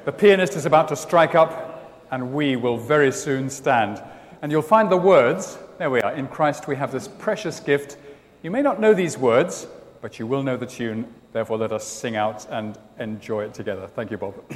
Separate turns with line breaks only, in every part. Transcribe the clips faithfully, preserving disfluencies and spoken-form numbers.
The pianist is about to strike up, and we will very soon stand. And you'll find the words, there we are, in Christ we have this precious gift. You may not know these words, but you will know the tune. Therefore, let us sing out and enjoy it together. Thank you, Bob.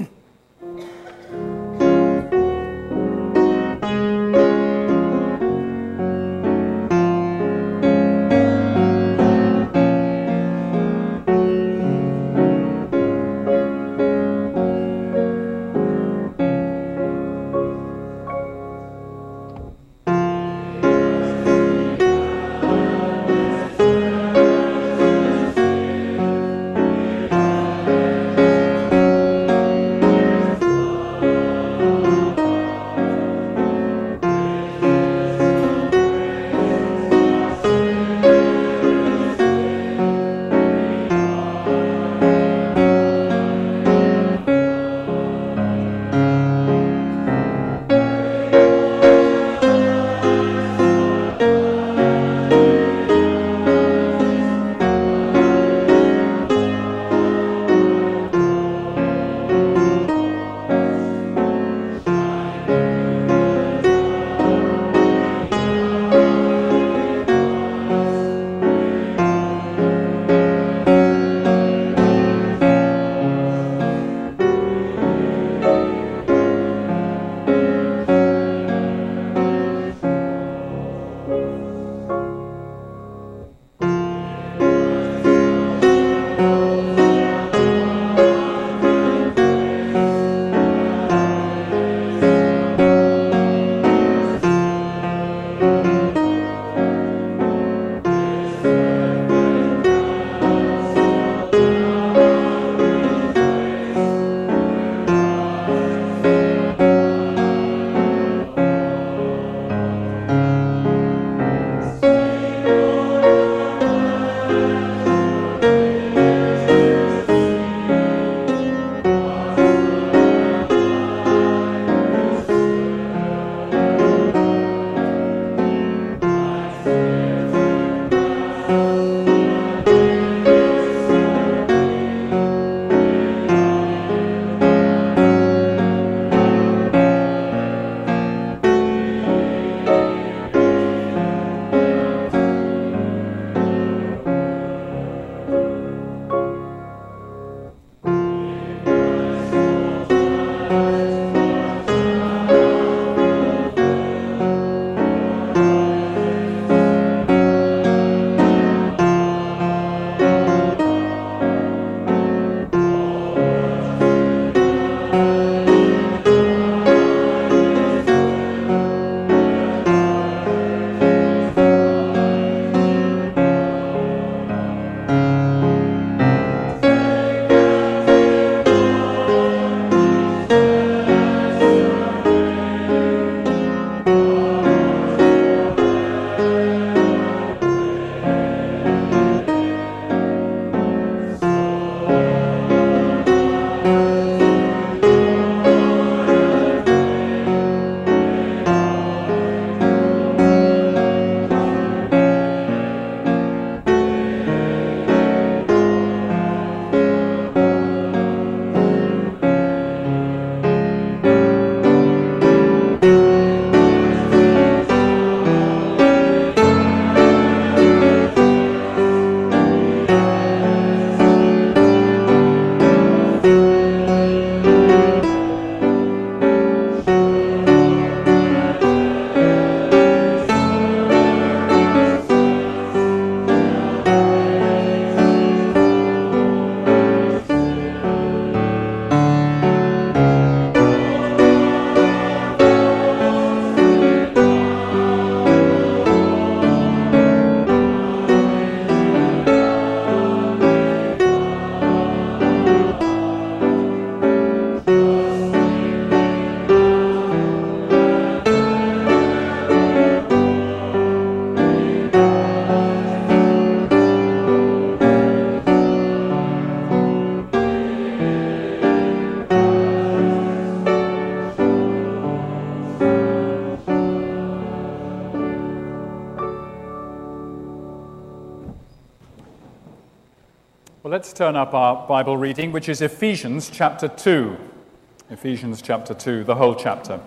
Well, let's turn up our Bible reading, which is Ephesians chapter two. Ephesians chapter two, the whole chapter.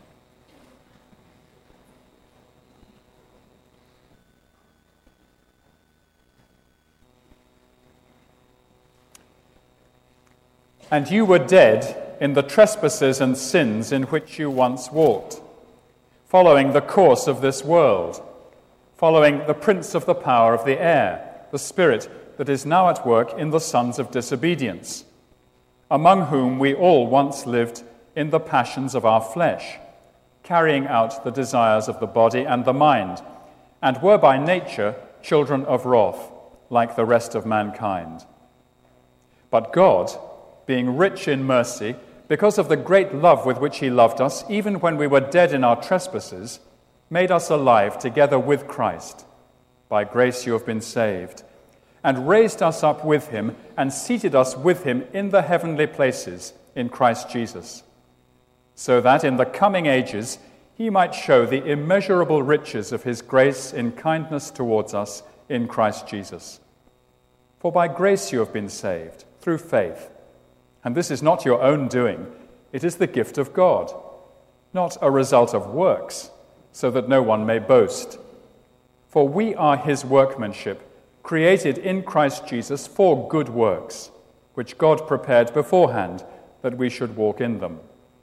And you were dead in the trespasses and sins in which you once walked, following the course of this world, following the prince of the power of the air, the spirit that is now at work in the sons of disobedience, among whom we all once lived in the passions of our flesh, carrying out the desires of the body and the mind, and were by nature children of wrath, like the rest of mankind. But God, being rich in mercy, because of the great love with which he loved us, even when we were dead in our trespasses, made us alive together with Christ. By grace you have been saved, and raised us up with him, and seated us with him in the heavenly places in Christ Jesus, so that in the coming ages he might show the immeasurable riches of his grace in kindness towards us in Christ Jesus. For by grace you have been saved, through faith. And this is not your own doing, it is the gift of God, not a result of works, so that no one may boast. For we are his workmanship, created in Christ Jesus for good works, which God prepared beforehand that we should walk in them.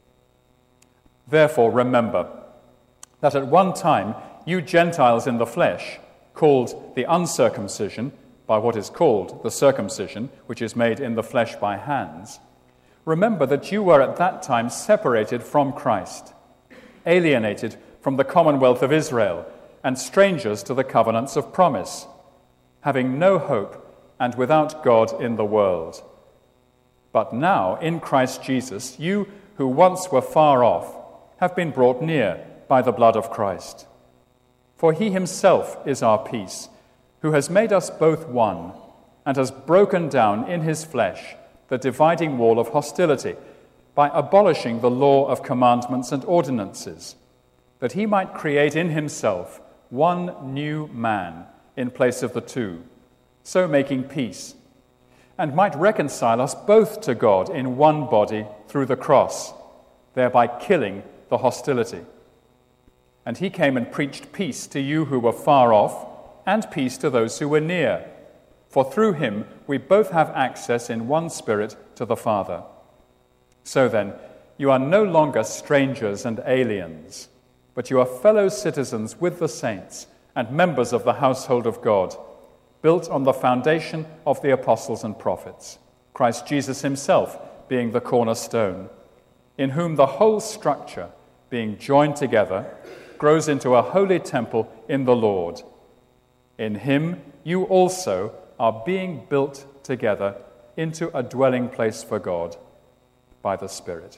Therefore remember that at one time you Gentiles in the flesh, called the uncircumcision by what is called the circumcision, which is made in the flesh by hands, remember that you were at that time separated from Christ, alienated from the commonwealth of Israel, and strangers to the covenants of promise, having no hope and without God in the world. But now, in Christ Jesus, you who once were far off have been brought near by the blood of Christ. For he himself is our peace, who has made us both one, and has broken down in his flesh the dividing wall of hostility, by abolishing the law of commandments and ordinances, that he might create in himself one new man in place of the two, so making peace, and might reconcile us both to God in one body through the cross, thereby killing the hostility. And he came and preached peace to you who were far off, and peace to those who were near. For through him we both have access in one Spirit to the Father. So then, you are no longer strangers and aliens, but you are fellow citizens with the saints and members of the household of God, built on the foundation of the apostles and prophets, Christ Jesus himself being the cornerstone, in whom the whole structure, being joined together, grows into a holy temple in the Lord. In him you also are being built together into a dwelling place for God by the Spirit.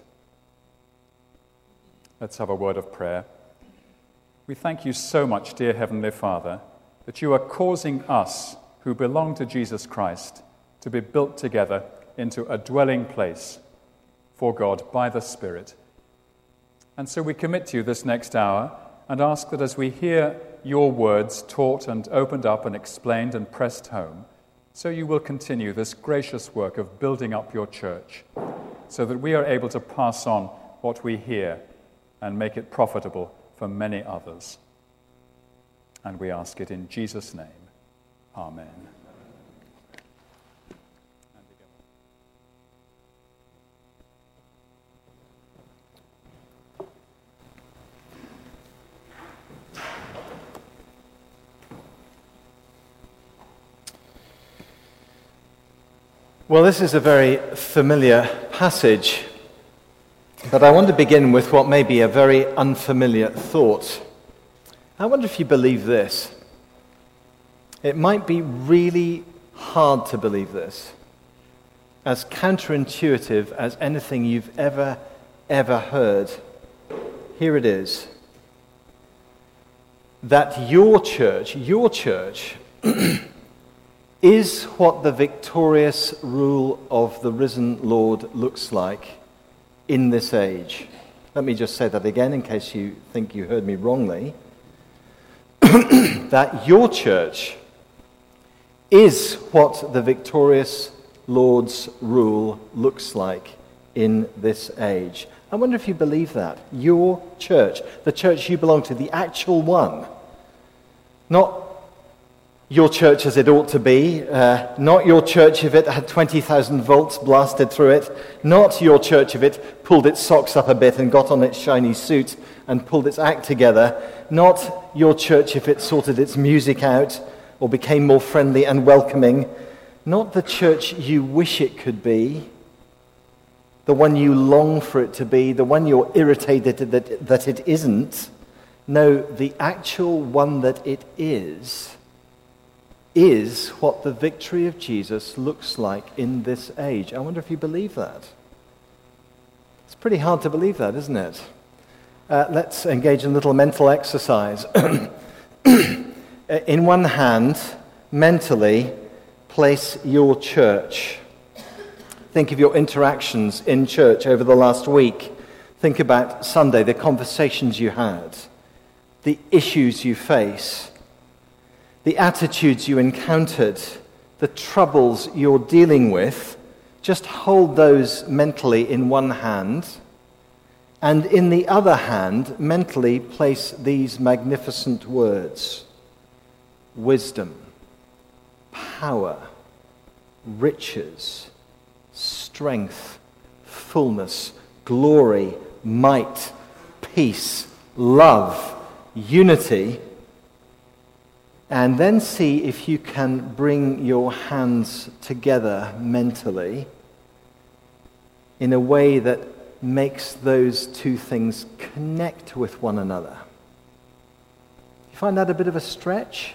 Let's have a word of prayer. We thank you so much, dear Heavenly Father, that you are causing us who belong to Jesus Christ to be built together into a dwelling place for God by the Spirit. And so we commit to you this next hour and ask that as we hear your words taught and opened up and explained and pressed home, so you will continue this gracious work of building up your church, so that we are able to pass on what we hear and make it profitable for many others. And we ask it in Jesus' name. Amen.
Well, this is a very familiar passage, but I want to begin with what may be a very unfamiliar thought. I wonder if you believe this. It might be really hard to believe this, as counterintuitive as anything you've ever, ever heard. Here it is. That your church, your church, is what the victorious rule of the risen Lord looks like in this age. Let me just say that again in case you think you heard me wrongly. That your church is what the victorious Lord's rule looks like in this age. I wonder if you believe that. Your church, the church you belong to, the actual one. Not your church as it ought to be, uh, not your church if it had twenty thousand volts blasted through it, not your church if it pulled its socks up a bit and got on its shiny suit and pulled its act together, not your church if it sorted its music out or became more friendly and welcoming, not the church you wish it could be, the one you long for it to be, the one you're irritated that, that it isn't. No, the actual one that it is, is what the victory of Jesus looks like in this age. I wonder if you believe that. It's pretty hard to believe that, isn't it? Uh, let's engage in a little mental exercise. In one hand, mentally, place your church. Think of your interactions in church over the last week. Think about Sunday, the conversations you had, the issues you face, the attitudes you encountered, the troubles you're dealing with. Just hold those mentally in one hand, and in the other hand, mentally place these magnificent words: wisdom, power, riches, strength, fullness, glory, might, peace, love, unity. And then see if you can bring your hands together mentally in a way that makes those two things connect with one another. You find that a bit of a stretch?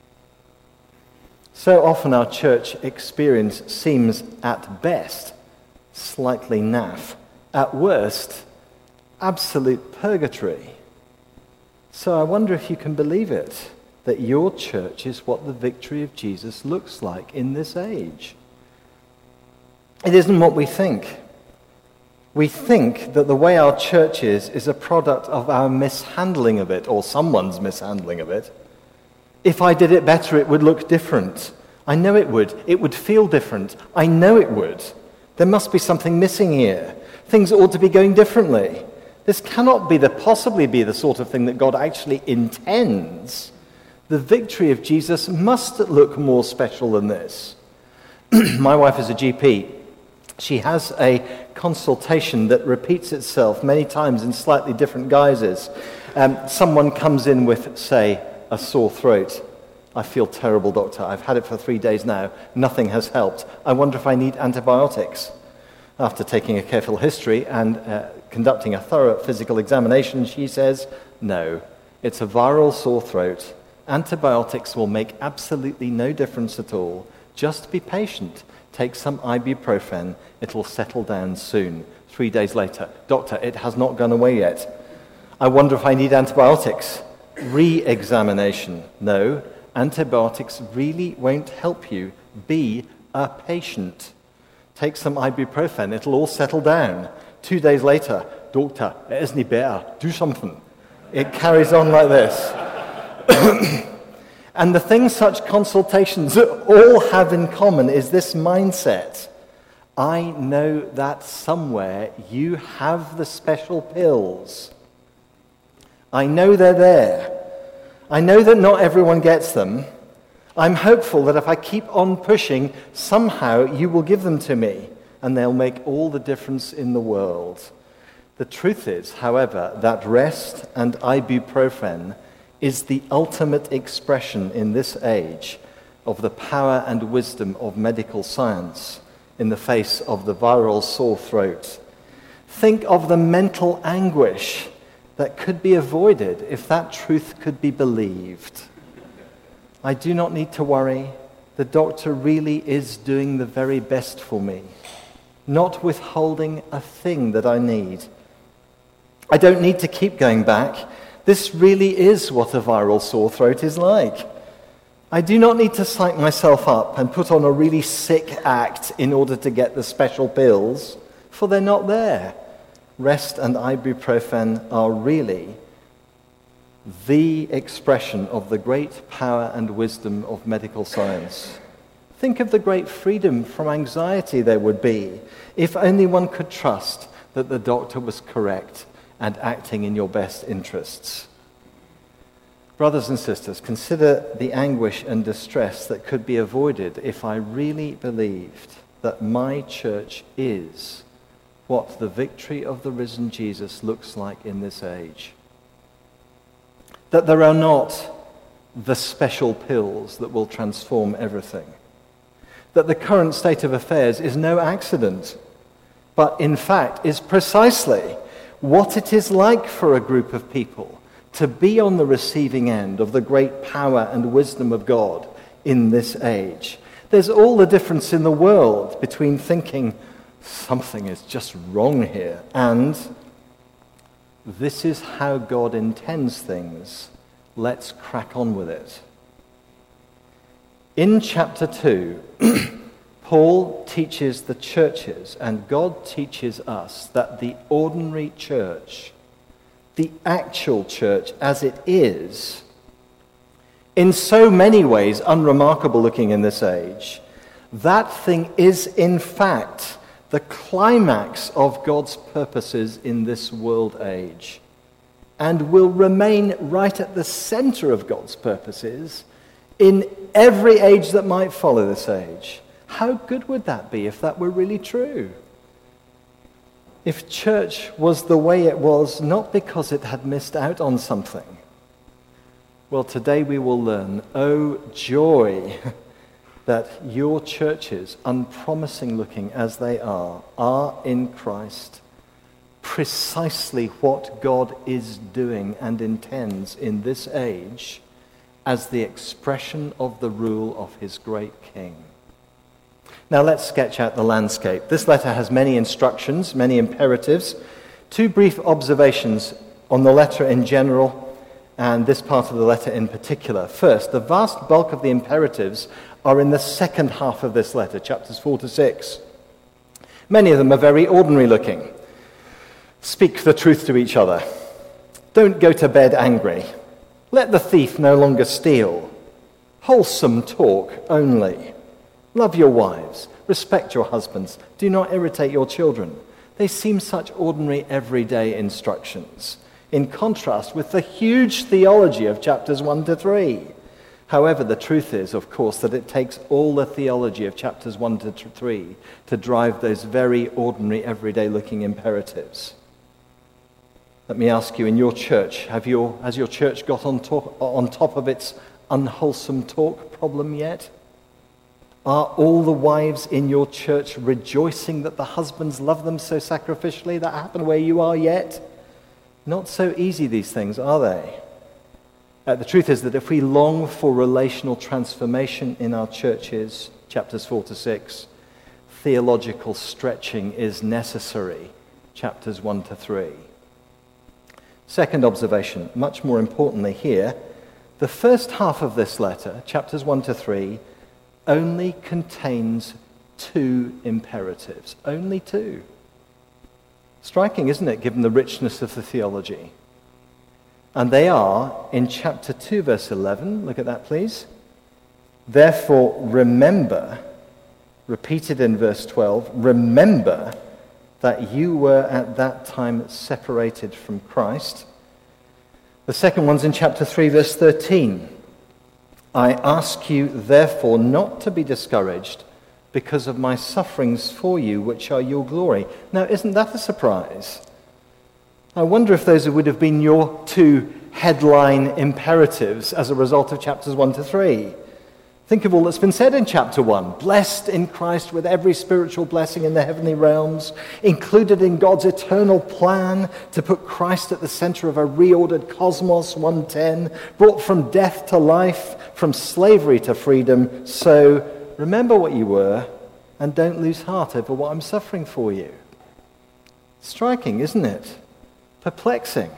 So often our church experience seems at best slightly naff, at worst absolute purgatory. So I wonder if you can believe it, that your church is what the victory of Jesus looks like in this age. It isn't what we think. We think that the way our church is is a product of our mishandling of it, or someone's mishandling of it. If I did it better, it would look different. I know it would. It would feel different. I know it would. There must be something missing here. Things ought to be going differently. This cannot be the possibly be the sort of thing that God actually intends. The victory of Jesus must look more special than this. My wife is a G P. She has a consultation that repeats itself many times in slightly different guises. Um, someone comes in with, say, a sore throat. I feel terrible, doctor. I've had it for three days now. Nothing has helped. I wonder if I need antibiotics. After taking a careful history and uh, conducting a thorough physical examination, she says, no, it's a viral sore throat. Antibiotics will make absolutely no difference at all. Just be patient. Take some ibuprofen. It'll settle down soon. Three days later, doctor, it has not gone away yet. I wonder if I need antibiotics. Re-examination. No, antibiotics really won't help you. Be a patient. Take some ibuprofen. It'll all settle down. Two days later, doctor, it isn't better. Do something. It carries on like this. And the thing such consultations all have in common is this mindset. I know that somewhere you have the special pills. I know they're there. I know that not everyone gets them. I'm hopeful that if I keep on pushing, somehow you will give them to me, and they'll make all the difference in the world. The truth is, however, that rest and ibuprofen is the ultimate expression in this age of the power and wisdom of medical science in the face of the viral sore throat. Think of the mental anguish that could be avoided if that truth could be believed. I do not need to worry. The doctor really is doing the very best for me, not withholding a thing that I need. I don't need to keep going back. This really is what a viral sore throat is like. I do not need to psych myself up and put on a really sick act in order to get the special pills, for they're not there. Rest and ibuprofen are really the expression of the great power and wisdom of medical science. Think of the great freedom from anxiety there would be if only one could trust that the doctor was correct and acting in your best interests. Brothers and sisters, consider the anguish and distress that could be avoided if I really believed that my church is what the victory of the risen Jesus looks like in this age. That there are not the special pills that will transform everything. That the current state of affairs is no accident, but in fact is precisely what it is like for a group of people to be on the receiving end of the great power and wisdom of God in this age. There's all the difference in the world between thinking something is just wrong here and this is how God intends things. Let's crack on with it. In chapter two, Paul teaches the churches, and God teaches us, that the ordinary church, the actual church as it is, in so many ways unremarkable looking in this age, that thing is in fact the climax of God's purposes in this world age, and will remain right at the center of God's purposes in every age that might follow this age. How good would that be if that were really true? If church was the way it was, not because it had missed out on something. Well, today we will learn, oh joy, that your churches, unpromising looking as they are, are in Christ precisely what God is doing and intends in this age as the expression of the rule of his great King. Now let's sketch out the landscape. This letter has many instructions, many imperatives. Two brief observations on the letter in general and this part of the letter in particular. First, the vast bulk of the imperatives are in the second half of this letter, chapters four to six. Many of them are very ordinary looking. Speak the truth to each other. Don't go to bed angry. Let the thief no longer steal. Wholesome talk only. Love your wives. Respect your husbands. Do not irritate your children. They seem such ordinary, everyday instructions, in contrast with the huge theology of chapters one to three. However, the truth is, of course, that it takes all the theology of chapters one to three to drive those very ordinary, everyday-looking imperatives. Let me ask you, in your church, have your, has your church got on top, on top of its unwholesome talk problem yet? Are all the wives in your church rejoicing that the husbands love them so sacrificially? That happened where you are yet? Not so easy, these things, are they? Uh, the truth is that if we long for relational transformation in our churches, chapters four to six, theological stretching is necessary, chapters one to three. Second observation, much more importantly here, the first half of this letter, chapters one to three, only contains two imperatives. Only two. Striking, isn't it, given the richness of the theology? And they are, in chapter two, verse eleven, look at that please. Therefore, remember, repeated in verse twelve, remember that you were at that time separated from Christ. The second one's in chapter three, verse thirteen. I ask you, therefore, not to be discouraged because of my sufferings for you, which are your glory. Now, isn't that a surprise? I wonder if those would have been your two headline imperatives as a result of chapters one to three. Think of all that's been said in chapter one. Blessed in Christ with every spiritual blessing in the heavenly realms, included in God's eternal plan to put Christ at the center of a reordered cosmos, one ten, brought from death to life, from slavery to freedom. So remember what you were and don't lose heart over what I'm suffering for you. Striking, isn't it? Perplexing.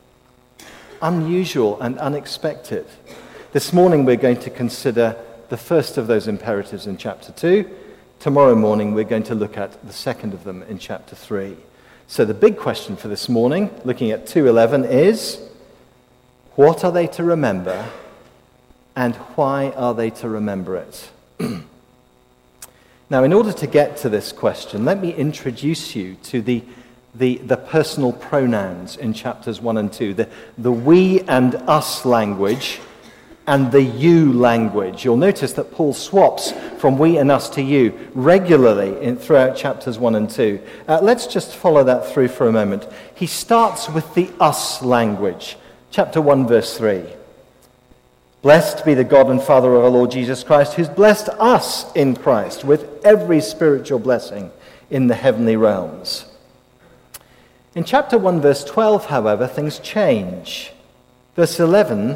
Unusual and unexpected. This morning we're going to consider the first of those imperatives in chapter two. Tomorrow morning we're going to look at the second of them in chapter three. So the big question for this morning, looking at two eleven, is what are they to remember and why are they to remember it? Now, in order to get to this question, let me introduce you to the, the, the personal pronouns in chapters one and two, the, the we and us language and the you language. You'll notice that Paul swaps from we and us to you regularly in, throughout chapters one and two. Uh, let's just follow that through for a moment. He starts with the us language. Chapter one, verse three. Blessed be the God and Father of our Lord Jesus Christ, who's blessed us in Christ with every spiritual blessing in the heavenly realms. In chapter one, verse twelve, however, things change. Verse eleven,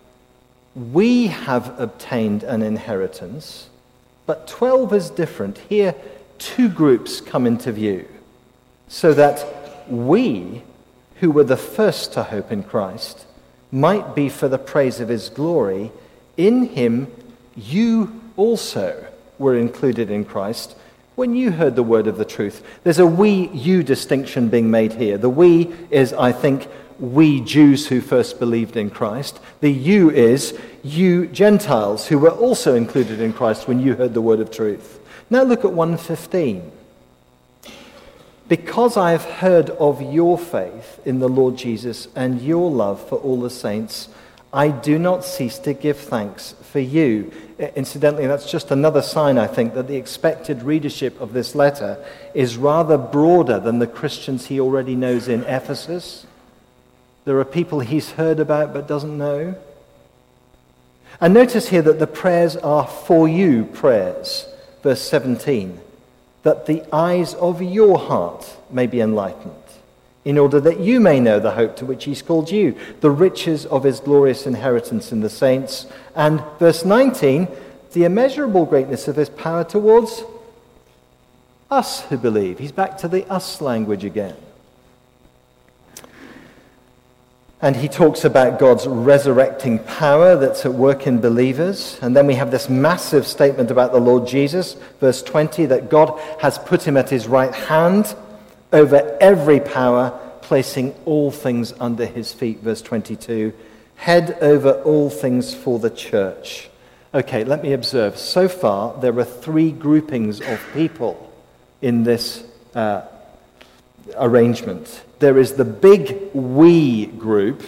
we have obtained an inheritance, but twelve is different. Here, two groups come into view, so that we, who were the first to hope in Christ, might be for the praise of his glory. In him, you also were included in Christ when you heard the word of the truth. There's a we-you distinction being made here. The we is, I think, we Jews who first believed in Christ. The you is you Gentiles who were also included in Christ when you heard the word of truth. Now look at one fifteen. Because I have heard of your faith in the Lord Jesus and your love for all the saints, I do not cease to give thanks for you. Incidentally, that's just another sign, I think, that the expected readership of this letter is rather broader than the Christians he already knows in Ephesus. There are people he's heard about but doesn't know. And notice here that the prayers are for you prayers. Verse seventeen. That the eyes of your heart may be enlightened, in order that you may know the hope to which he's called you, the riches of his glorious inheritance in the saints. And verse nineteen, the immeasurable greatness of his power towards us who believe. He's back to the us language again. And he talks about God's resurrecting power that's at work in believers. And then we have this massive statement about the Lord Jesus, verse twenty, that God has put him at his right hand over every power, placing all things under his feet, verse twenty-two, head over all things for the church. Okay, let me observe. So far, there are three groupings of people in this uh, arrangement. There is the big we group,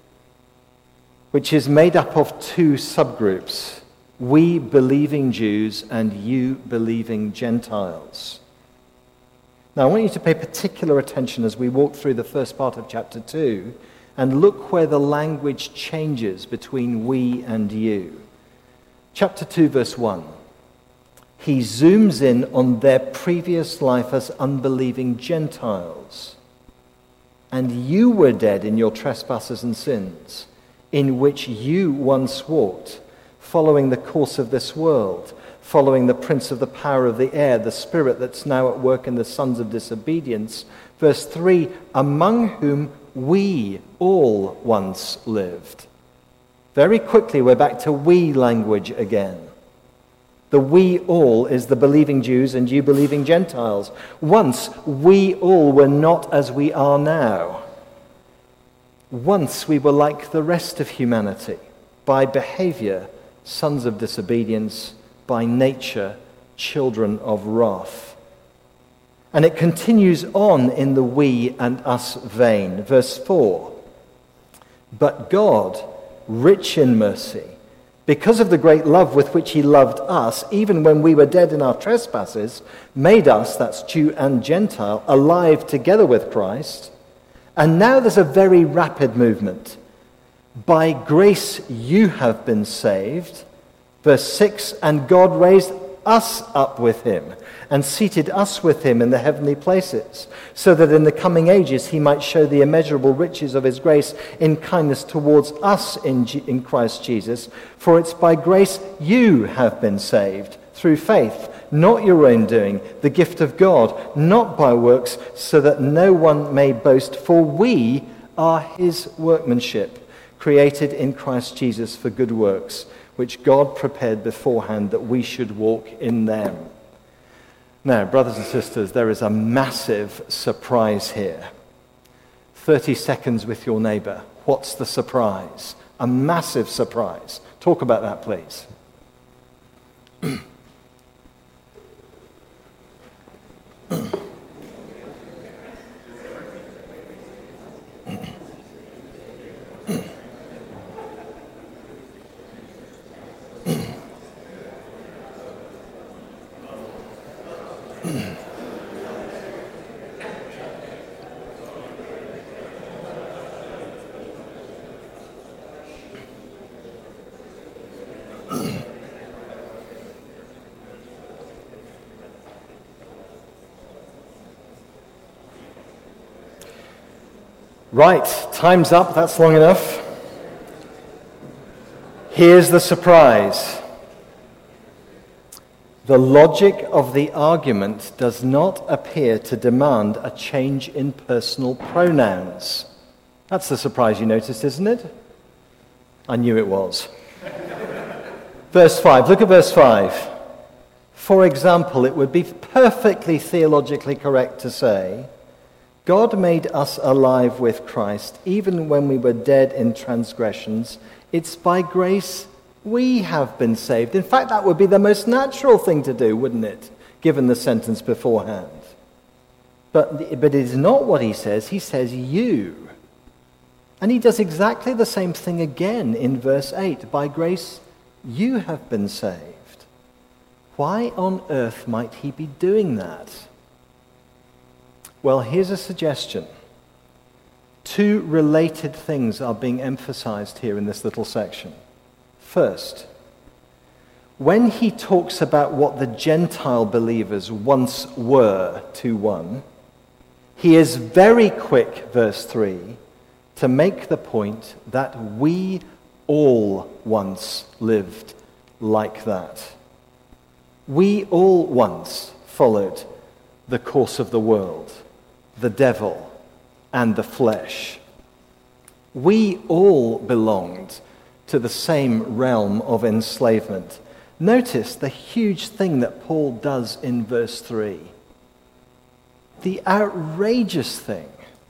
which is made up of two subgroups, we believing Jews and you believing Gentiles. Now, I want you to pay particular attention as we walk through the first part of chapter two and look where the language changes between we and you. Chapter two, verse one. He zooms in on their previous life as unbelieving Gentiles. And you were dead in your trespasses and sins, in which you once walked, following the course of this world, following the prince of the power of the air, the spirit that's now at work in the sons of disobedience. Verse three, among whom we all once lived. Very quickly, we're back to we language again. The we all is the believing Jews and you believing Gentiles. Once, we all were not as we are now. Once we were like the rest of humanity, by behavior, sons of disobedience, by nature, children of wrath. And it continues on in the we and us vein. Verse four, but God, rich in mercy, because of the great love with which he loved us, even when we were dead in our trespasses, made us, that's Jew and Gentile, alive together with Christ. And now there's a very rapid movement. By grace you have been saved. Verse six, and God raised us up with him and seated us with him in the heavenly places, so that in the coming ages he might show the immeasurable riches of his grace in kindness towards us in, G- in Christ Jesus. For it's by grace you have been saved, through faith, not your own doing, the gift of God, not by works, so that no one may boast. For we are his workmanship, created in Christ Jesus for good works, which God prepared beforehand that we should walk in them. Now, brothers and sisters, there is a massive surprise here. thirty seconds with your neighbor. What's the surprise? A massive surprise. Talk about that, please. Right, time's up. That's long enough. Here's the surprise. The logic of the argument does not appear to demand a change in personal pronouns. That's the surprise you noticed, isn't it? I knew it was. Verse five, look at verse five. For example, it would be perfectly theologically correct to say, God made us alive with Christ even when we were dead in transgressions. It's by grace we have been saved. In fact, that would be the most natural thing to do, wouldn't it, given the sentence beforehand? But, but it is not what he says. He says you. And he does exactly the same thing again in verse eight. By grace you have been saved. Why on earth might he be doing that? Well, here's a suggestion. Two related things are being emphasized here in this little section. First, when he talks about what the Gentile believers once were to one, he is very quick, verse three, to make the point that we all once lived like that. We all once followed the course of the world, the devil, and the flesh. We all belonged to the same realm of enslavement. Notice the huge thing that Paul does in verse three. The outrageous thing.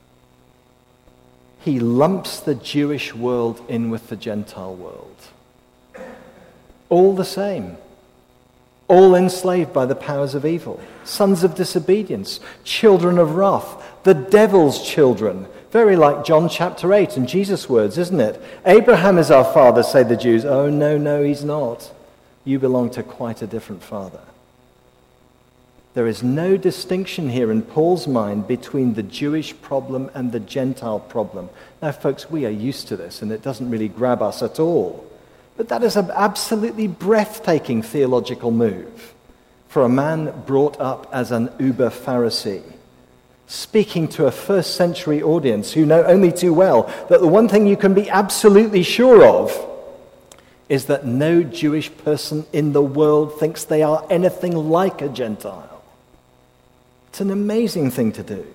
He lumps the Jewish world in with the Gentile world. All the same. All enslaved by the powers of evil. Sons of disobedience. Children of wrath. The devil's children. Very like John chapter eight and Jesus' words, isn't it? Abraham is our father, say the Jews. Oh, no, no, he's not. You belong to quite a different father. There is no distinction here in Paul's mind between the Jewish problem and the Gentile problem. Now, folks, we are used to this, and it doesn't really grab us at all. But that is an absolutely breathtaking theological move for a man brought up as an uber Pharisee, speaking to a first century audience who know only too well that the one thing you can be absolutely sure of is that no Jewish person in the world thinks they are anything like a Gentile. It's an amazing thing to do.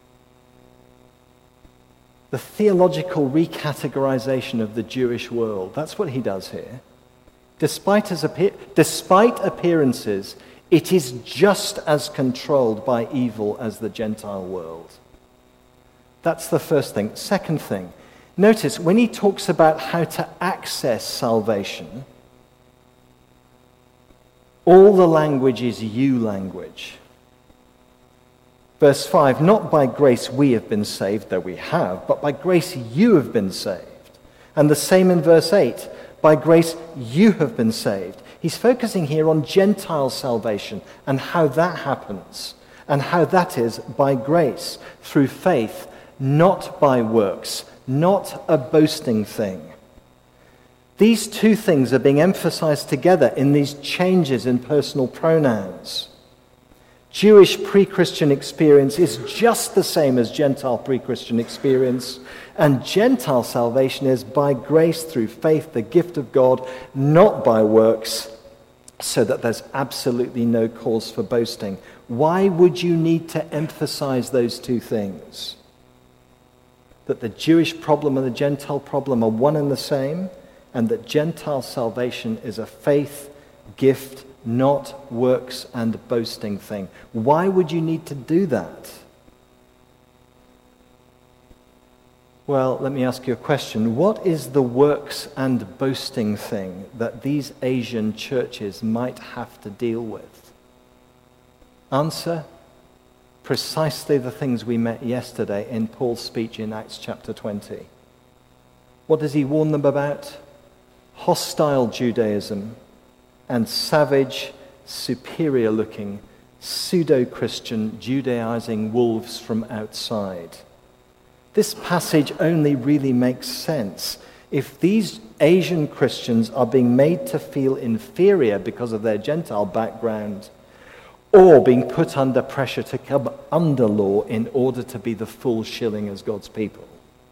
The theological recategorization of the Jewish world, that's what he does here. Despite, his appear- despite appearances, it is just as controlled by evil as the Gentile world. That's the first thing. Second thing, notice when he talks about how to access salvation, all the language is you language. Verse five, not by grace we have been saved, though we have, but by grace you have been saved. And the same in verse eight, by grace you have been saved. He's focusing here on Gentile salvation and how that happens, and how that is by grace, through faith, not by works, not a boasting thing. These two things are being emphasized together in these changes in personal pronouns. Jewish pre-Christian experience is just the same as Gentile pre-Christian experience, and Gentile salvation is by grace through faith, the gift of God, not by works, so that there's absolutely no cause for boasting. Why would you need to emphasize those two things? That the Jewish problem and the Gentile problem are one and the same, and that Gentile salvation is a faith gift, not works and boasting thing. Why would you need to do that? Well, let me ask you a question. What is the works and boasting thing that these Asian churches might have to deal with? Answer, precisely the things we met yesterday in Paul's speech in Acts chapter twenty. What does he warn them about? Hostile Judaism and savage, superior-looking, pseudo-Christian, Judaizing wolves from outside. This passage only really makes sense if these Asian Christians are being made to feel inferior because of their Gentile background, or being put under pressure to come under law in order to be the full shilling as God's people.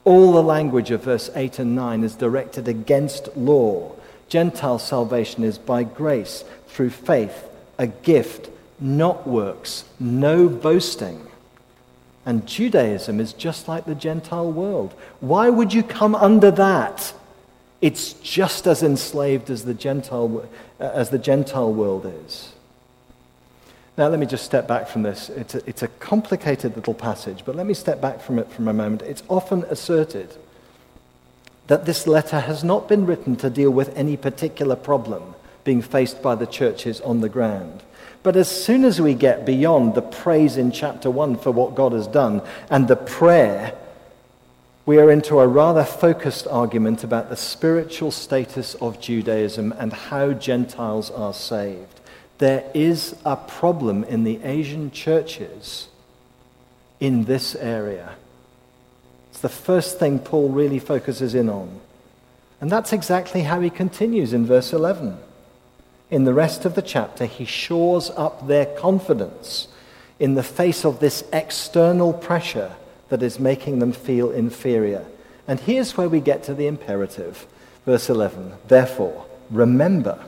All the language of verse eight and nine is directed against law. Gentile salvation is by grace, through faith, a gift, not works, no boasting. And Judaism is just like the Gentile world. Why would you come under that? It's just as enslaved as the Gentile, as the Gentile world is. Now, let me just step back from this. It's a, it's a complicated little passage, but let me step back from it for a moment. It's often asserted that this letter has not been written to deal with any particular problem being faced by the churches on the ground. But as soon as we get beyond the praise in chapter one for what God has done and the prayer, we are into a rather focused argument about the spiritual status of Judaism and how Gentiles are saved. There is a problem in the Asian churches in this area. It's the first thing Paul really focuses in on. And that's exactly how he continues in verse eleven. In the rest of the chapter, he shores up their confidence in the face of this external pressure that is making them feel inferior. And here's where we get to the imperative. Verse eleven, therefore, remember.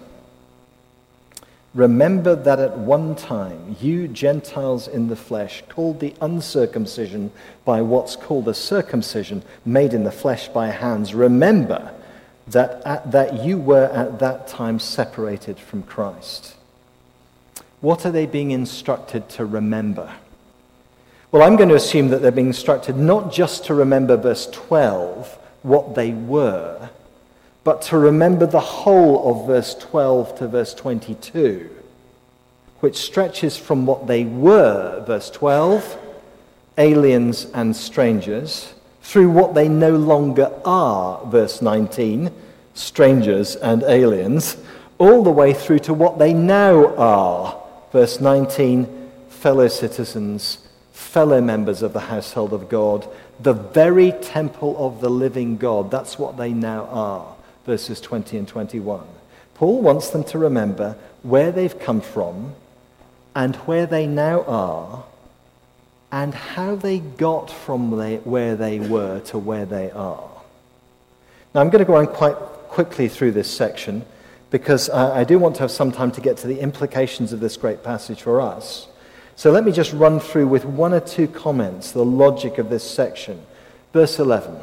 Remember that at one time, you Gentiles in the flesh, called the uncircumcision by what's called a circumcision, made in the flesh by hands, remember that, at, that you were at that time separated from Christ. What are they being instructed to remember? Well, I'm going to assume that they're being instructed not just to remember verse twelve, what they were, but to remember the whole of verse twelve to verse twenty-two, which stretches from what they were, verse twelve, aliens and strangers, through what they no longer are, verse nineteen, strangers and aliens, all the way through to what they now are, verse nineteen, fellow citizens, fellow members of the household of God, the very temple of the living God. That's what they now are. Verses twenty and twenty-one. Paul wants them to remember where they've come from and where they now are and how they got from where they were to where they are. Now, I'm going to go on quite quickly through this section because I, I do want to have some time to get to the implications of this great passage for us. So let me just run through with one or two comments the logic of this section. Verse eleven.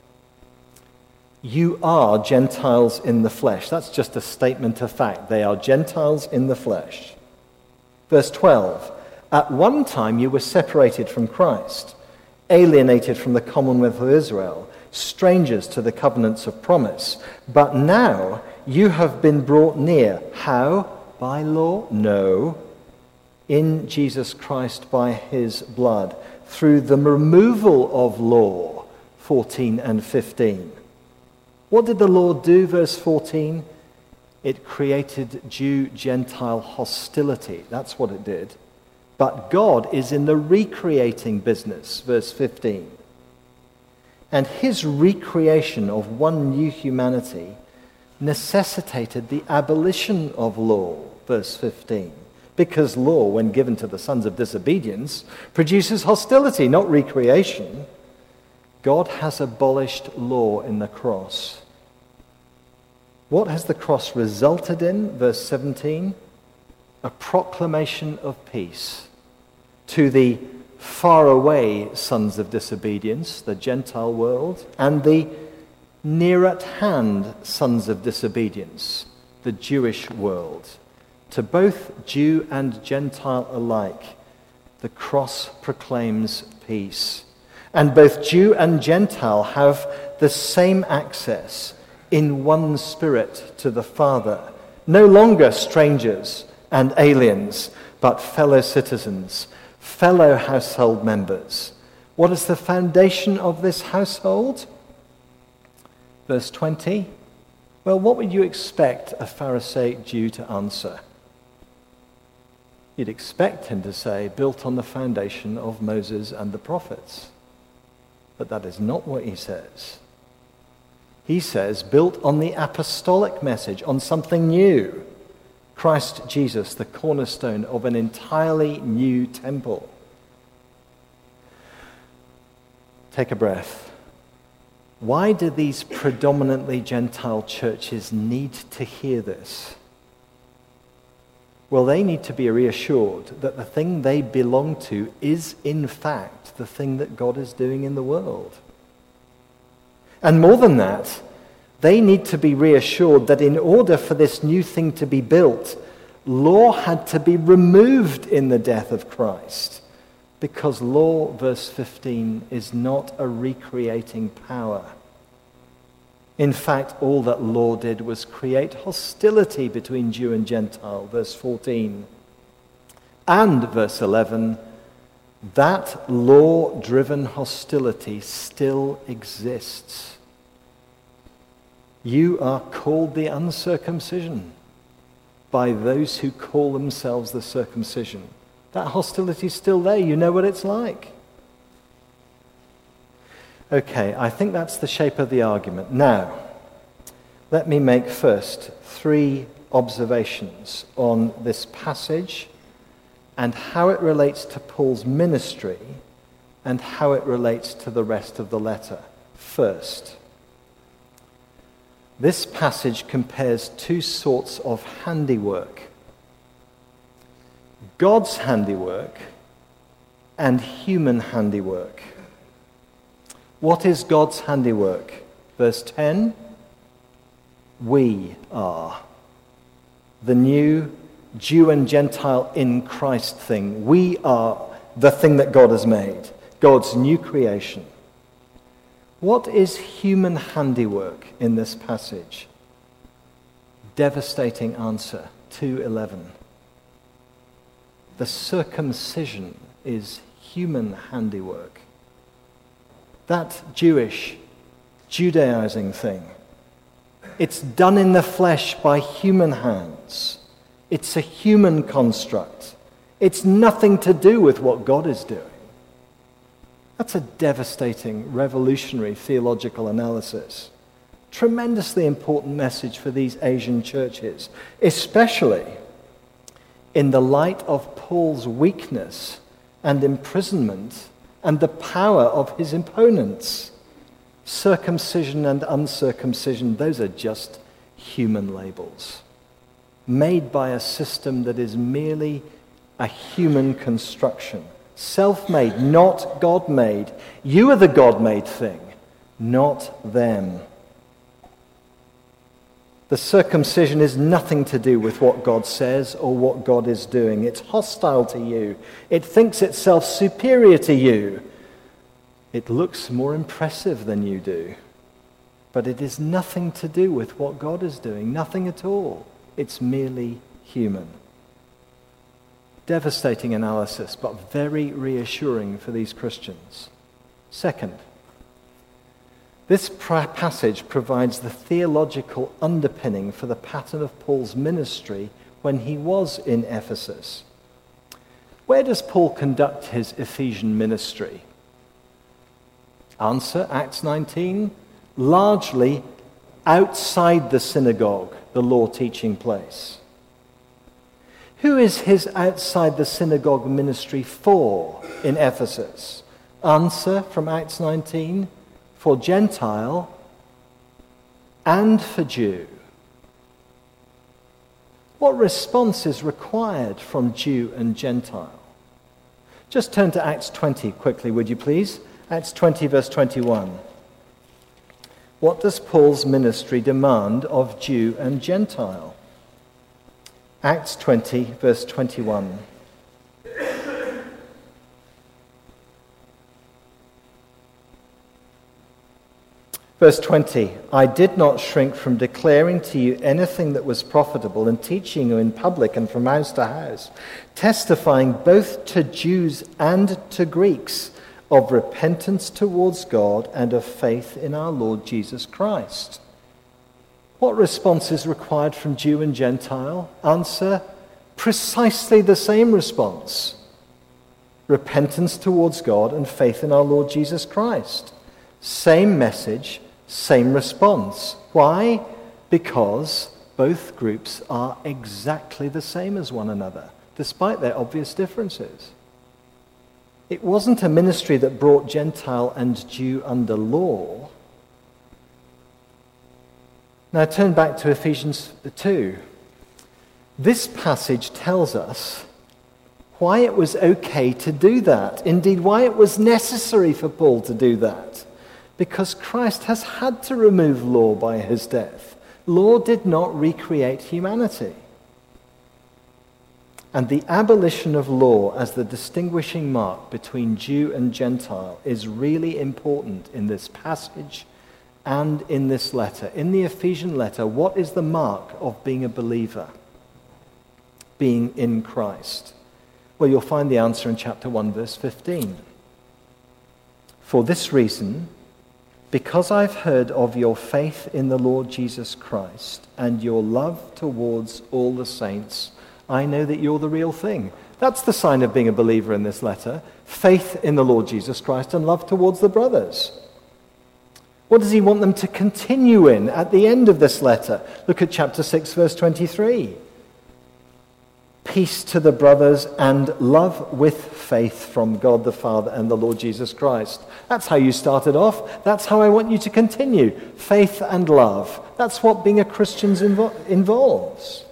You are Gentiles in the flesh. That's just a statement of fact. They are Gentiles in the flesh. Verse twelve. At one time you were separated from Christ, alienated from the commonwealth of Israel, strangers to the covenants of promise. But now you have been brought near. How? By law? No. In Jesus Christ by his blood, through the removal of law, fourteen and fifteen. What did the law do, verse fourteen? It created Jew-Gentile hostility. That's what it did. But God is in the recreating business, verse fifteen. And his recreation of one new humanity necessitated the abolition of law, verse fifteen. Because law, when given to the sons of disobedience, produces hostility, not recreation. God has abolished law in the cross. What has the cross resulted in? Verse seventeen, a proclamation of peace to the faraway sons of disobedience, the Gentile world, and the near at hand sons of disobedience, the Jewish world. To both Jew and Gentile alike, the cross proclaims peace. And both Jew and Gentile have the same access in one spirit to the Father. No longer strangers and aliens, but fellow citizens, fellow household members. What is the foundation of this household? Verse twenty. Well, what would you expect a Pharisaic Jew to answer? You'd expect him to say, built on the foundation of Moses and the prophets. But that is not what he says. He says, built on the apostolic message, on something new. Christ Jesus, the cornerstone of an entirely new temple. Take a breath. Why do these predominantly Gentile churches need to hear this? Well, they need to be reassured that the thing they belong to is, in fact, the thing that God is doing in the world. And more than that, they need to be reassured that in order for this new thing to be built, law had to be removed in the death of Christ. Because law, verse fifteen, is not a recreating power. In fact, all that law did was create hostility between Jew and Gentile, verse fourteen. And, verse eleven, that law-driven hostility still exists. You are called the uncircumcision by those who call themselves the circumcision. That hostility is still there. You know what it's like. Okay, I think that's the shape of the argument. Now, let me make first three observations on this passage and how it relates to Paul's ministry and how it relates to the rest of the letter. First, this passage compares two sorts of handiwork. God's handiwork and human handiwork. What is God's handiwork? Verse ten, we are. The new Jew and Gentile in Christ thing. We are the thing that God has made. God's new creation. What is human handiwork in this passage? Devastating answer, two eleven. The circumcision is human handiwork. That Jewish, Judaizing thing, it's done in the flesh by human hands. It's a human construct. It's nothing to do with what God is doing. That's a devastating, revolutionary theological analysis. Tremendously important message for these Asian churches, especially in the light of Paul's weakness and imprisonment and the power of his opponents. Circumcision and uncircumcision, those are just human labels, made by a system that is merely a human construction. Self-made, not God-made. You are the God-made thing, not them. The circumcision is nothing to do with what God says or what God is doing. It's hostile to you. It thinks itself superior to you. It looks more impressive than you do. But it is nothing to do with what God is doing. Nothing at all. It's merely human. Devastating analysis, but very reassuring for these Christians. Second, this passage provides the theological underpinning for the pattern of Paul's ministry when he was in Ephesus. Where does Paul conduct his Ephesian ministry? Answer, Acts nineteen, largely outside the synagogue, the law-teaching place. Who is his outside the synagogue ministry for in Ephesus? Answer from Acts nineteen, for Gentile and for Jew. What response is required from Jew and Gentile? Just turn to Acts twenty quickly, would you please? Acts twenty, verse twenty-one. What does Paul's ministry demand of Jew and Gentile? Acts twenty, verse twenty-one. Verse twenty, I did not shrink from declaring to you anything that was profitable and teaching you in public and from house to house, testifying both to Jews and to Greeks of repentance towards God and of faith in our Lord Jesus Christ. What response is required from Jew and Gentile? Answer, precisely the same response. Repentance towards God and faith in our Lord Jesus Christ. Same message, same response. Why? Because both groups are exactly the same as one another, despite their obvious differences. It wasn't a ministry that brought Gentile and Jew under law. Now turn back to Ephesians two. This passage tells us why it was okay to do that. Indeed, why it was necessary for Paul to do that. Because Christ has had to remove law by his death. Law did not recreate humanity. And the abolition of law as the distinguishing mark between Jew and Gentile is really important in this passage and in this letter. In the Ephesian letter, what is the mark of being a believer? Being in Christ. Well, you'll find the answer in chapter one, verse fifteen. For this reason, because I've heard of your faith in the Lord Jesus Christ and your love towards all the saints, I know that you're the real thing. That's the sign of being a believer in this letter. Faith in the Lord Jesus Christ and love towards the brothers. What does he want them to continue in at the end of this letter? Look at chapter six, verse twenty-three. Peace to the brothers and love with faith from God the Father and the Lord Jesus Christ. That's how you started off. That's how I want you to continue. Faith and love. That's what being a Christian invo- involves.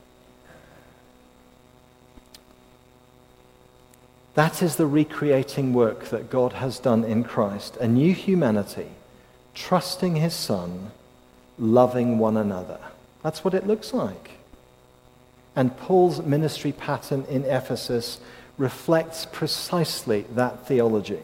That is the recreating work that God has done in Christ. A new humanity, trusting his Son, loving one another. That's what it looks like. And Paul's ministry pattern in Ephesus reflects precisely that theology.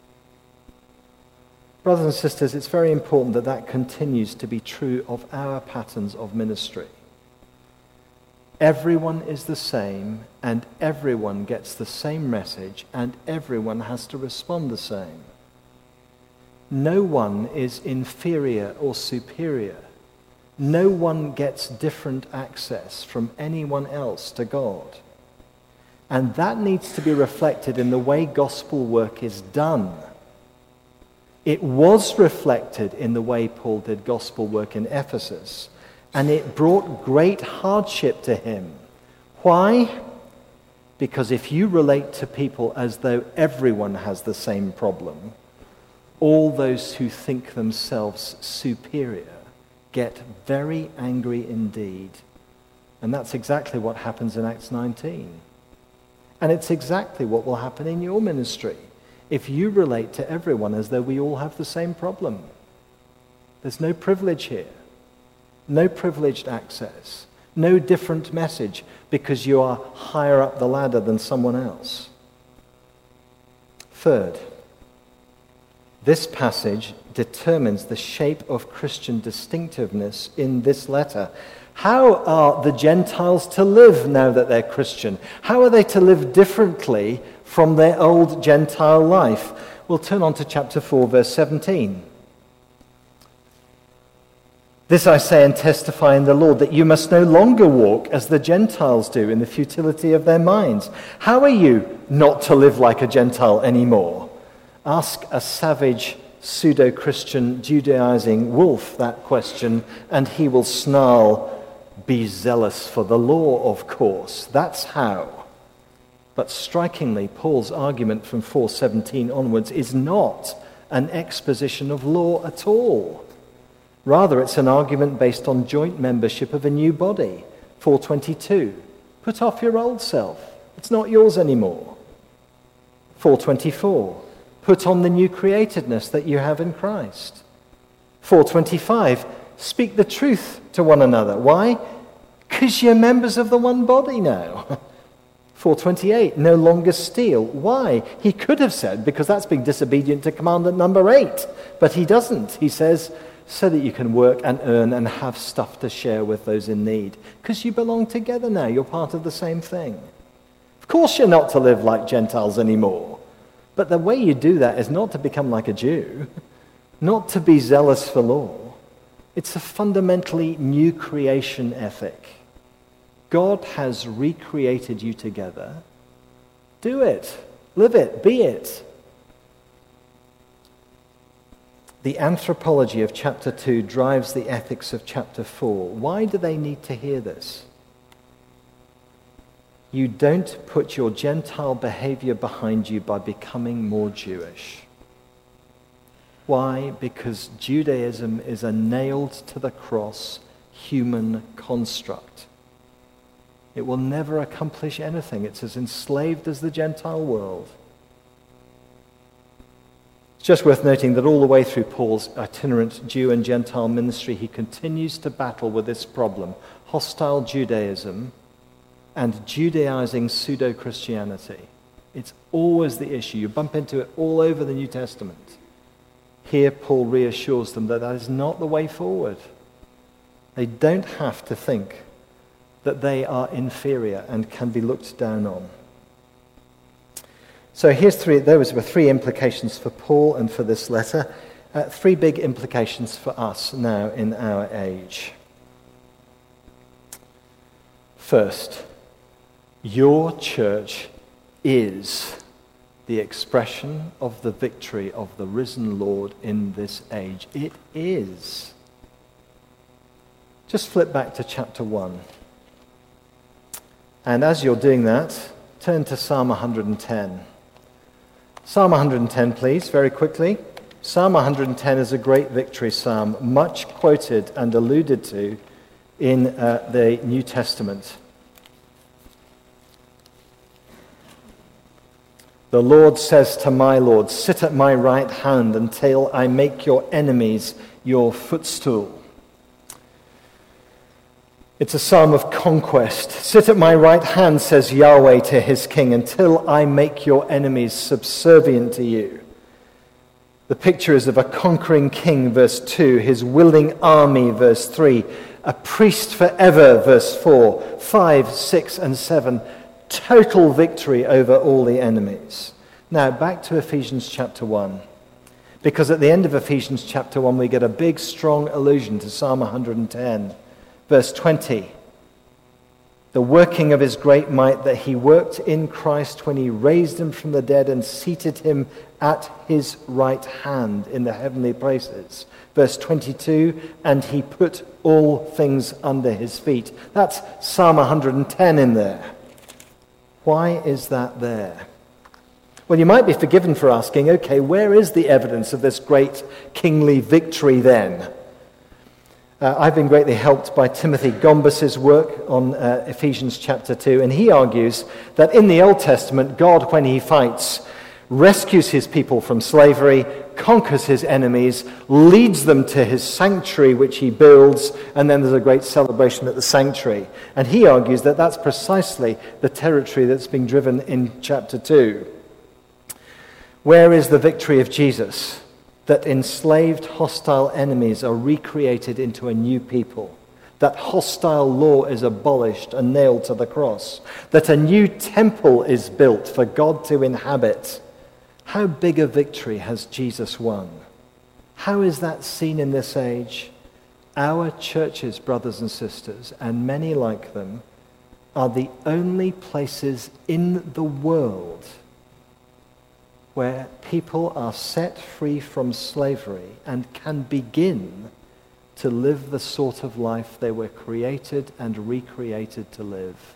Brothers and sisters, it's very important that that continues to be true of our patterns of ministry. Everyone is the same, and everyone gets the same message, and everyone has to respond the same. No one is inferior or superior. No one gets different access from anyone else to God. And that needs to be reflected in the way gospel work is done. It was reflected in the way Paul did gospel work in Ephesus, and it brought great hardship to him. Why? Because if you relate to people as though everyone has the same problem, all those who think themselves superior get very angry indeed. And that's exactly what happens in Acts nineteen. And it's exactly what will happen in your ministry if you relate to everyone as though we all have the same problem. There's no privilege here, no privileged access, no different message because you are higher up the ladder than someone else. Third, this passage determines the shape of Christian distinctiveness in this letter. How are the Gentiles to live now that they're Christian? How are they to live differently from their old Gentile life? We'll turn on to chapter four, verse seventeen. This I say and testify in the Lord, that you must no longer walk as the Gentiles do in the futility of their minds. How are you not to live like a Gentile anymore? Ask a savage, pseudo-Christian, Judaizing wolf that question, and he will snarl, be zealous for the law, of course. That's how. But strikingly, Paul's argument from four seventeen onwards is not an exposition of law at all. Rather, it's an argument based on joint membership of a new body. four twenty-two, put off your old self. It's not yours anymore. four twenty-four, put on the new createdness that you have in Christ. four twenty-five, speak the truth to one another. Why? Because you're members of the one body now. four twenty-eight, no longer steal. Why? He could have said, because that's being disobedient to commandment number eight. But he doesn't. He says, so that you can work and earn and have stuff to share with those in need. Because you belong together now. You're part of the same thing. Of course you're not to live like Gentiles anymore. But the way you do that is not to become like a Jew, not to be zealous for law. It's a fundamentally new creation ethic. God has recreated you together. Do it. Live it. Be it. The anthropology of chapter two drives the ethics of chapter four. Why do they need to hear this? You don't put your Gentile behavior behind you by becoming more Jewish. Why? Because Judaism is a nailed-to-the-cross human construct. It will never accomplish anything. It's as enslaved as the Gentile world. It's just worth noting that all the way through Paul's itinerant Jew and Gentile ministry, he continues to battle with this problem: hostile Judaism and Judaizing pseudo-Christianity. It's always the issue. You bump into it all over the New Testament. Here, Paul reassures them that that is not the way forward. They don't have to think that they are inferior and can be looked down on. So here's three, those were three implications for Paul and for this letter. Uh, three big implications for us now in our age. First, your church is the expression of the victory of the risen Lord in this age. It is. Just flip back to chapter one. And as you're doing that, turn to Psalm one hundred ten. Psalm one hundred ten, please, very quickly. Psalm one hundred ten is a great victory psalm, much quoted and alluded to in uh, the New Testament. The Lord says to my Lord, sit at my right hand until I make your enemies your footstool. It's a psalm of conquest. Sit at my right hand, says Yahweh to his king, until I make your enemies subservient to you. The picture is of a conquering king, verse two, his willing army, verse three, a priest forever, verse four, five, six, and seven. Total victory over all the enemies. Now, back to Ephesians chapter one. Because at the end of Ephesians chapter one, we get a big, strong allusion to Psalm one hundred ten. Verse twenty. The working of his great might that he worked in Christ when he raised him from the dead and seated him at his right hand in the heavenly places. Verse twenty-two, and he put all things under his feet. That's Psalm one hundred ten in there. Why is that there? Well, you might be forgiven for asking, okay, where is the evidence of this great kingly victory then? Uh, I've been greatly helped by Timothy Gombas's work on uh, Ephesians chapter two, and he argues that in the Old Testament, God, when he fights, rescues his people from slavery, conquers his enemies, leads them to his sanctuary, which he builds, and then there's a great celebration at the sanctuary. And he argues that that's precisely the territory that's being driven in chapter two. Where is the victory of Jesus? That enslaved, hostile enemies are recreated into a new people. That hostile law is abolished and nailed to the cross. That a new temple is built for God to inhabit. How big a victory has Jesus won? How is that seen in this age? Our churches, brothers and sisters, and many like them, are the only places in the world where people are set free from slavery and can begin to live the sort of life they were created and recreated to live.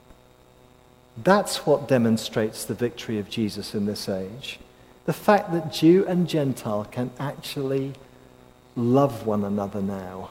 That's what demonstrates the victory of Jesus in this age. The fact that Jew and Gentile can actually love one another now.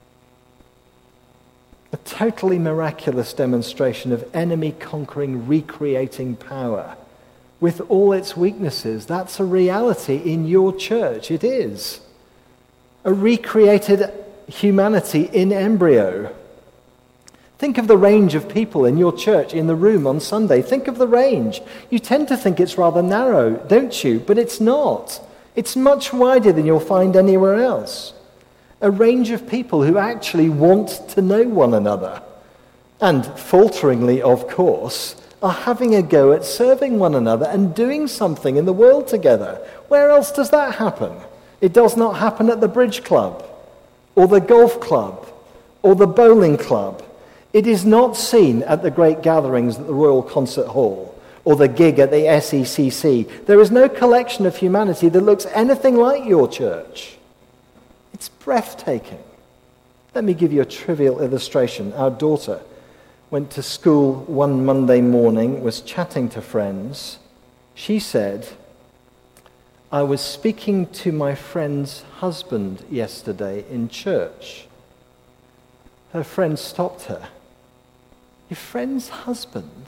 A totally miraculous demonstration of enemy-conquering, recreating power. With all its weaknesses, that's a reality in your church. It is. A recreated humanity in embryo. Think of the range of people in your church, in the room on Sunday. Think of the range. You tend to think it's rather narrow, don't you? But it's not. It's much wider than you'll find anywhere else. A range of people who actually want to know one another. And falteringly, of course, are having a go at serving one another and doing something in the world together. Where else does that happen? It does not happen at the bridge club, or the golf club, or the bowling club. It is not seen at the great gatherings at the Royal Concert Hall, or the gig at the S E C C. There is no collection of humanity that looks anything like your church. It's breathtaking. Let me give you a trivial illustration. Our daughter went to school one Monday morning, was chatting to friends. She said, I was speaking to my friend's husband yesterday in church. Her friend stopped her. Your friend's husband?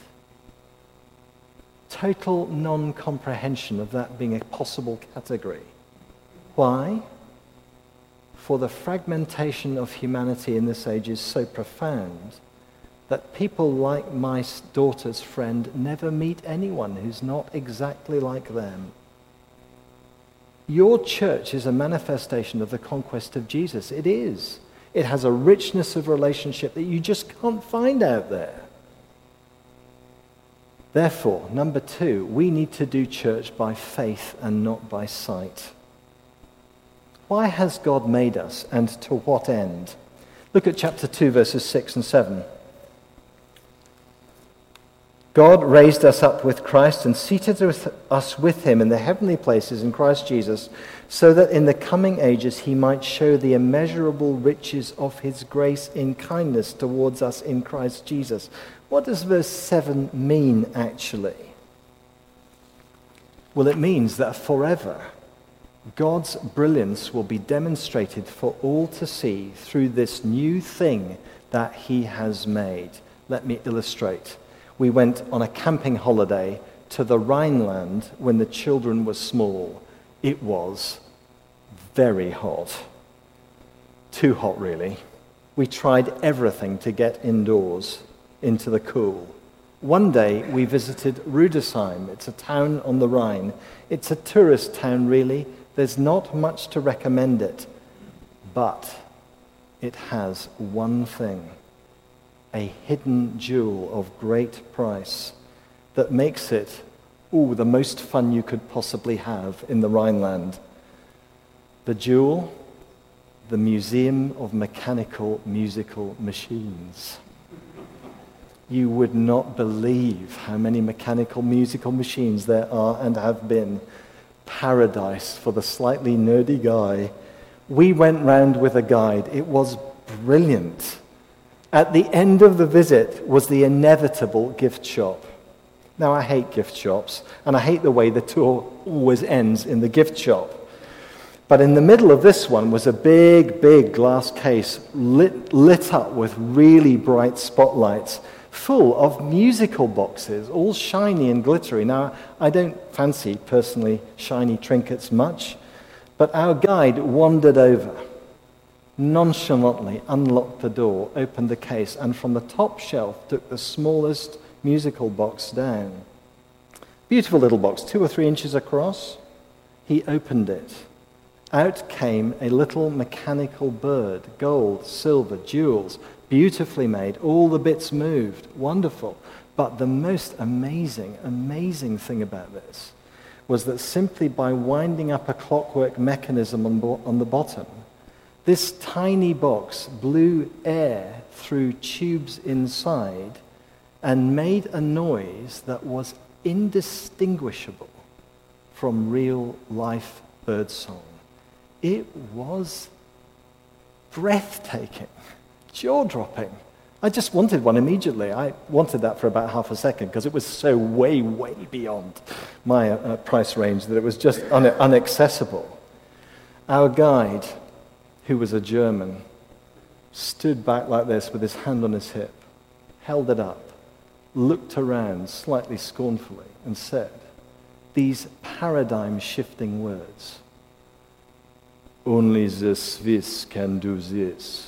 Total non-comprehension of that being a possible category. Why? For the fragmentation of humanity in this age is so profound that people like my daughter's friend never meet anyone who's not exactly like them. Your church is a manifestation of the conquest of Jesus. It is. It has a richness of relationship that you just can't find out there. Therefore, number two, we need to do church by faith and not by sight. Why has God made us, and to what end? Look at chapter two, verses six and seven. God raised us up with Christ and seated us with him in the heavenly places in Christ Jesus, so that in the coming ages he might show the immeasurable riches of his grace in kindness towards us in Christ Jesus. What does verse seven mean, actually? Well, it means that forever God's brilliance will be demonstrated for all to see through this new thing that he has made. Let me illustrate. We went on a camping holiday to the Rhineland when the children were small. It was very hot. Too hot, really. We tried everything to get indoors into the cool. One day we visited Rudesheim. It's a town on the Rhine. It's a tourist town, really. There's not much to recommend it, but it has one thing, a hidden jewel of great price that makes it, ooh, the most fun you could possibly have in the Rhineland. The jewel, the Museum of Mechanical Musical Machines. You would not believe how many mechanical musical machines there are and have been. Paradise for the slightly nerdy guy. We went round with a guide. It was brilliant. At the end of the visit was the inevitable gift shop. Now, I hate gift shops, and I hate the way the tour always ends in the gift shop. But in the middle of this one was a big, big glass case lit, lit up with really bright spotlights, full of musical boxes, all shiny and glittery. Now, I don't fancy, personally, shiny trinkets much, but our guide wandered over, nonchalantly unlocked the door, opened the case, and from the top shelf took the smallest musical box down. Beautiful little box, two or three inches across. He opened it. Out came a little mechanical bird, gold, silver, jewels, beautifully made, all the bits moved, wonderful. But the most amazing, amazing thing about this was that simply by winding up a clockwork mechanism on, bo- on the bottom, this tiny box blew air through tubes inside and made a noise that was indistinguishable from real life birdsong. It was breathtaking. Jaw-dropping. I just wanted one immediately. I wanted that for about half a second because it was so way, way beyond my uh, price range that it was just un- inaccessible. Our guide, who was a German, stood back like this with his hand on his hip, held it up, looked around slightly scornfully and said these paradigm-shifting words, "Only the Swiss can do this."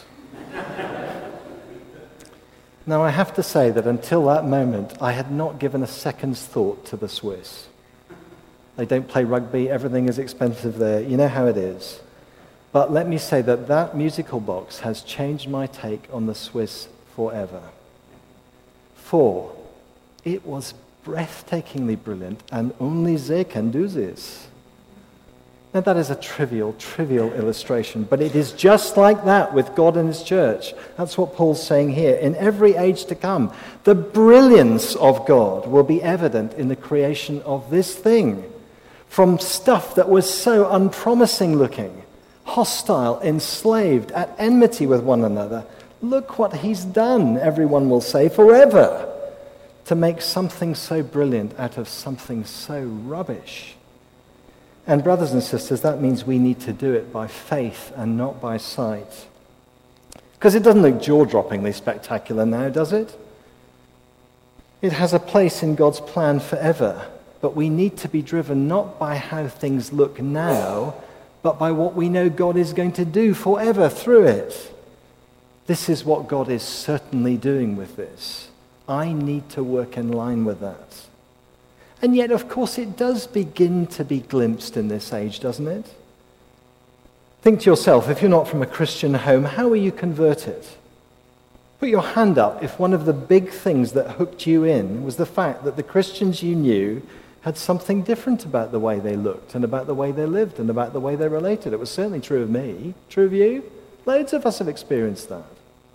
Now, I have to say that until that moment, I had not given a second's thought to the Swiss. They don't play rugby, everything is expensive there, you know how it is. But let me say that that musical box has changed my take on the Swiss forever. For it was breathtakingly brilliant, and only they can do this. Now, that is a trivial, trivial illustration, but it is just like that with God and his church. That's what Paul's saying here. In every age to come, the brilliance of God will be evident in the creation of this thing. From stuff that was so unpromising looking, hostile, enslaved, at enmity with one another. Look what he's done, everyone will say, forever, to make something so brilliant out of something so rubbish. And brothers and sisters, that means we need to do it by faith and not by sight. Because it doesn't look jaw-droppingly spectacular now, does it? It has a place in God's plan forever, but we need to be driven not by how things look now, but by what we know God is going to do forever through it. This is what God is certainly doing with this. I need to work in line with that. And yet, of course, it does begin to be glimpsed in this age, doesn't it? Think to yourself, if you're not from a Christian home, how were you converted? Put your hand up if one of the big things that hooked you in was the fact that the Christians you knew had something different about the way they looked and about the way they lived and about the way they related. It was certainly true of me. True of you? Loads of us have experienced that.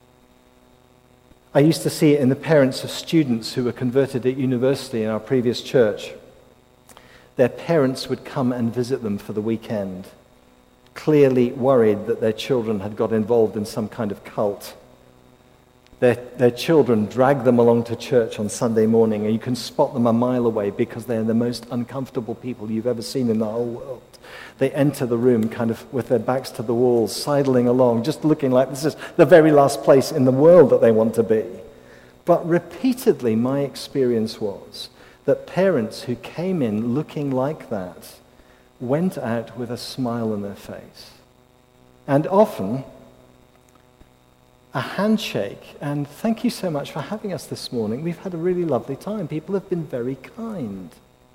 I used to see it in the parents of students who were converted at university in our previous church. Their parents would come and visit them for the weekend, clearly worried that their children had got involved in some kind of cult. Their, their children drag them along to church on Sunday morning, and you can spot them a mile away because they're the most uncomfortable people you've ever seen in the whole world. They enter the room kind of with their backs to the walls, sidling along, just looking like this is the very last place in the world that they want to be. But repeatedly, my experience was that parents who came in looking like that went out with a smile on their face. And often, a handshake, and thank you so much for having us this morning. We've had a really lovely time. People have been very kind.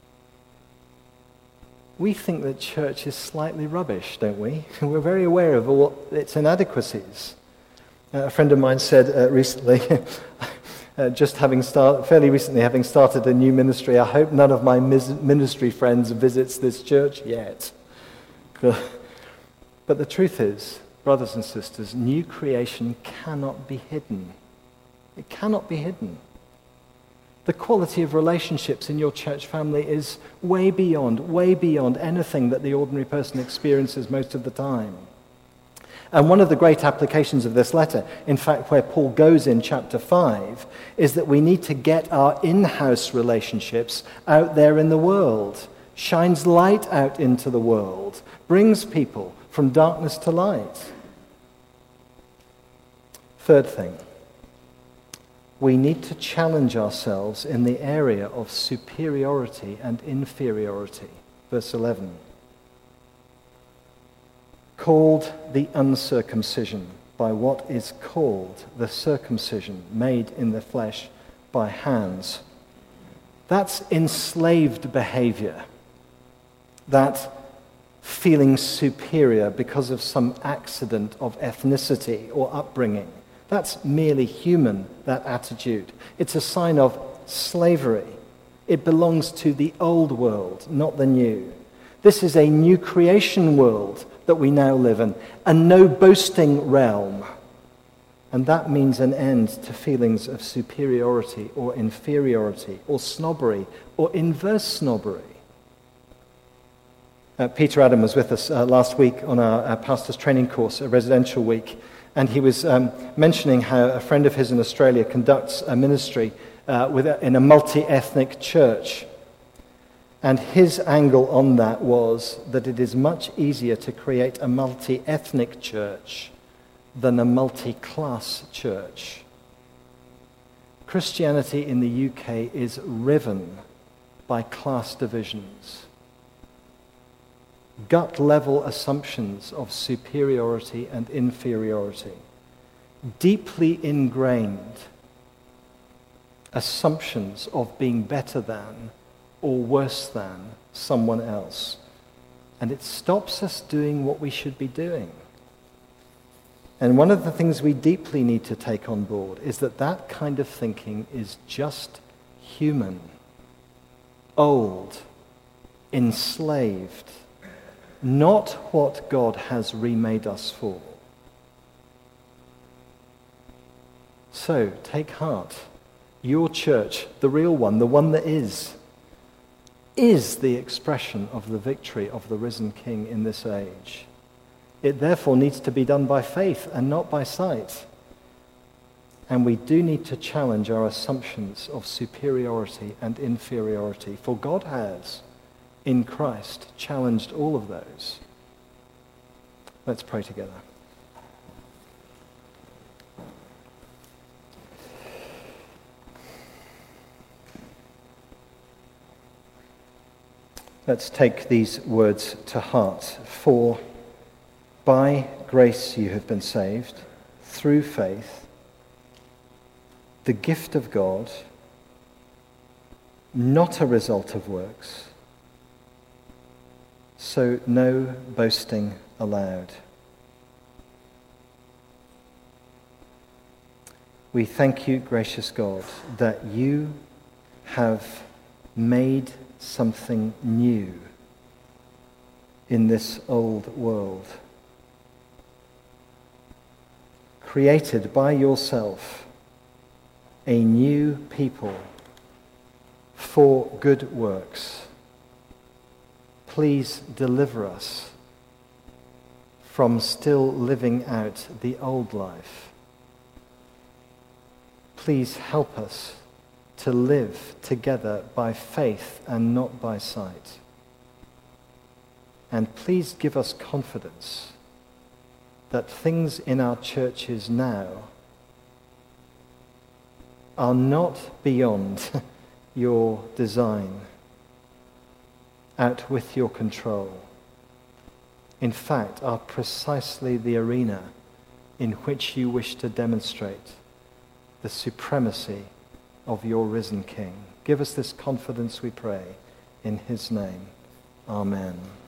We think that church is slightly rubbish, don't we? We're very aware of all its inadequacies. Uh, a friend of mine said uh, recently, uh, just having start, fairly recently having started a new ministry, I hope none of my mis- ministry friends visits this church yet. But the truth is, brothers and sisters, new creation cannot be hidden. It cannot be hidden. The quality of relationships in your church family is way beyond, way beyond anything that the ordinary person experiences most of the time. And one of the great applications of this letter, in fact, where Paul goes in chapter five, is that we need to get our in-house relationships out there in the world, shines light out into the world, brings people from darkness to light. Third thing, we need to challenge ourselves in the area of superiority and inferiority. Verse eleven. Called the uncircumcision by what is called the circumcision made in the flesh by hands. That's enslaved behavior. That feeling superior because of some accident of ethnicity or upbringing. That's merely human, that attitude. It's a sign of slavery. It belongs to the old world, not the new. This is a new creation world that we now live in, a no boasting realm. And that means an end to feelings of superiority or inferiority or snobbery or inverse snobbery. Uh, Peter Adam was with us uh, last week on our, our pastor's training course, a residential week. And he was um, mentioning how a friend of his in Australia conducts a ministry uh, with a, in a multi-ethnic church. And his angle on that was that it is much easier to create a multi-ethnic church than a multi-class church. Christianity in the U K is riven by class divisions. Gut-level assumptions of superiority and inferiority, deeply ingrained assumptions of being better than or worse than someone else. And it stops us doing what we should be doing. And one of the things we deeply need to take on board is that that kind of thinking is just human, old, enslaved, not what God has remade us for. So, take heart. Your church, the real one, the one that is, is the expression of the victory of the risen King in this age. It therefore needs to be done by faith and not by sight. And we do need to challenge our assumptions of superiority and inferiority, for God has in Christ challenged all of those. Let's pray together. Let's take these words to heart. For by grace you have been saved, through faith, the gift of God, not a result of works, so no boasting allowed. We thank you, gracious God, that you have made something new in this old world, created by yourself a new people for good works. Please deliver us from still living out the old life. Please help us to live together by faith and not by sight. And please give us confidence that things in our churches now are not beyond your design, out with your control. In fact, are precisely the arena in which you wish to demonstrate the supremacy of your risen King. Give us this confidence, we pray, in his name. Amen.